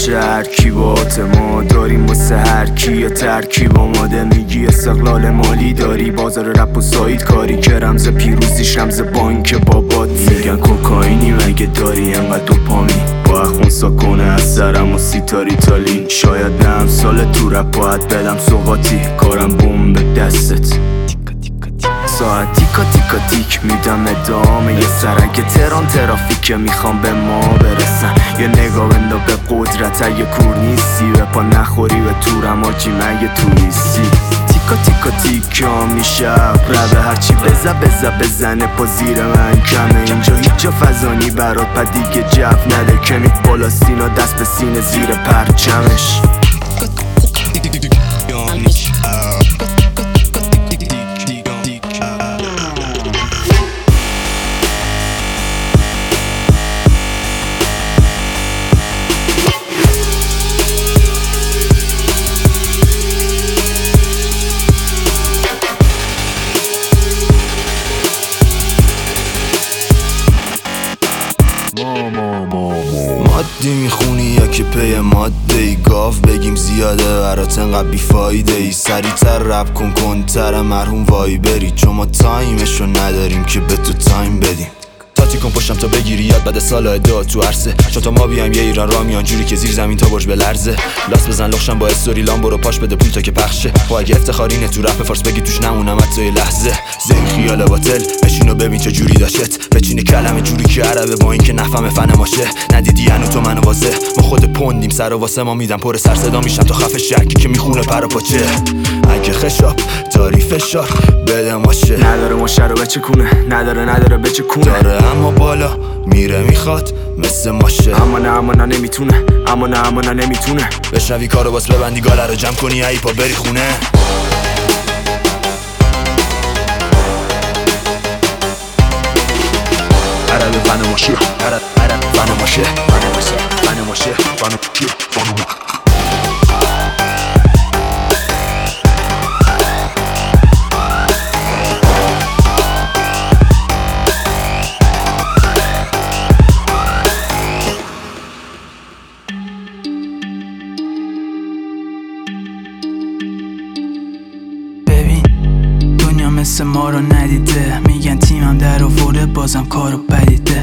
میشه هر کی با ما داریم واسه هر کی یه ترکیب آماده میگی استقلال مالی داری بازار رپ و سایت کاری که رمز پیروزیش رمز بانک بابات میگن کوکائینی مگه داری انقدر دوپامین با خونسا کنه از سرم و سیتاری تالی شاید نه امسال تو رپ باید بدم سوقاتی کارم بوم به دستت ساعت تیکا تیکا تیک میدم ادامه یه سرک تهران ترافیک میخوام به ما برسن یه نگاه بندا به قدرت اگه کور نیستی به پا نخوری به تورم آجی مگه توریستی تیکا تیکا تیکا میشه ربه هرچی بزنه پا زیر من کمه اینجا هیچ جا فضانی برات پا دیگه جف نده کمی بالا سینا دست به سینه زیر پرچمش مادی میخونی یا که پی ماده ای گاف بگیم زیاده برات انقدر بیفایده ای سریعتر رپ کن کنتر مرحوم وای بری چون ما تایمشو نداریم که به تو تایم بدیم تاتی کن پشتم تا بگیری یاد بعد سال ادعا تو عرصه تا ما بیایم یه ایران را میان جوری که زیر زمین تا برج بلرزه لاس بزن لخشم با استوری لام برو پاش بده پول تا که پخشه و اگه افتخارینه تو رپ فارس بگی توش نمونم حتی یه لحظه زین خیال باطل بشین و ببین چه جوری داشت بچینه کلمه جوری که عربه با این که نفهم فن ماشه ندیدی هنو تو منو واسه ما خود پوندیم سر و واسه ما میدم پر سر صدا میشم تا خفه شکی که میخونه پر و پاچه اگه خشاب داری فشار بده ماشه نداره ماشه رو بچکونه نداره بچکونه داره اما بالا میره میخواد مثل ماشه اما نه نمیتونه بشنوی کارو باس ببندی گاله رو جمع کنی ای پا بری خونه عرب فن ماشه عرب فن ماشه مثل ما رو ندیده میگن تیمم در آورده بازم کارو بدیده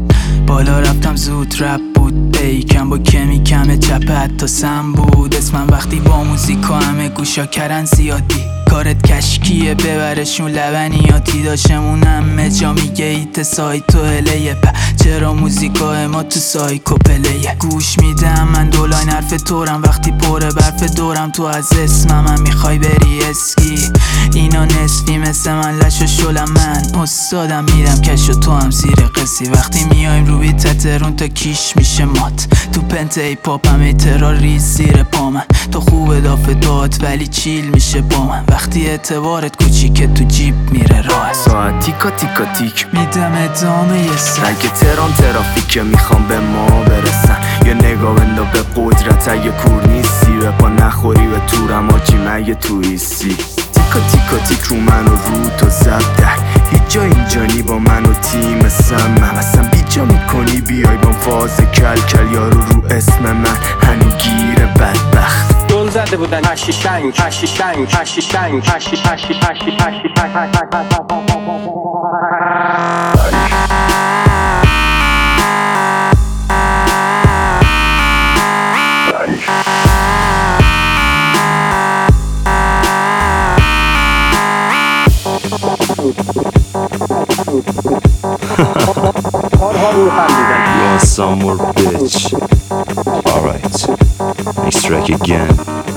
بالا رفتم زود رپ بود بیکم با کمی کمه چپه حتی سم بود اسمم وقتی با موزیکا همه گوشا کرن زیادی کارت کشکیه ببرشون لبنیاتی داشمون همه جا میگه ایت سایتو هلیه چرا موزیکای ما تو سایکو پلیه گوش میدم من دولاین حرف تورم وقتی پره برف دورم تو از اسمم هم میخوای بری اسکی اینا نصفی مثل من لش و شلم من استادم میرم کش و تو هم زیر قصی وقتی میایم رو بیت ترون تا کیش میشه مات تو پنت ای پاپ هم ایترا ریز زیر پا من تو خوب دافه داد ولی چیل میشه با من وقتی اعتبارت کوچیکه تو جیب میره راه ساعت تیکا تیکا تیک میدم ادامه یه اگه تهران ترافیک میخوام به ما برسن یه نگاه بندا به قدرت اگه کور نیستی به پا نخوری به تورم آجی مگه توریستی تیکا تیکا تیک رو من و رو تو زبده هیچ جا اینجا نی با من و تیم سمم اصلا بیجا میکنی بیای با فاز کل یارو رو اسم من هنو گیر بدبخت دل زده بودن هشیشنگ You want some more bitch? Alright, next track again.